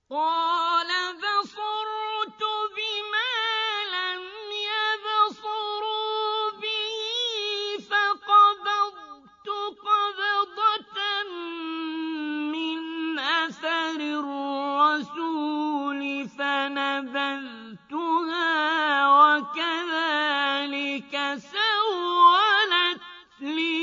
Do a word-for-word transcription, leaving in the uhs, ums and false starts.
قَالَ بَصُرْتُ بِمَا لَمْ يَبْصُرُوا بِهِ فَقَبَضْتُ قَبْضَةً مِّنْ أَثَرِ الرَّسُولِ فَنَبَذْتُهَا وَكَذَٰلِكَ سَوَّلَتْ لِي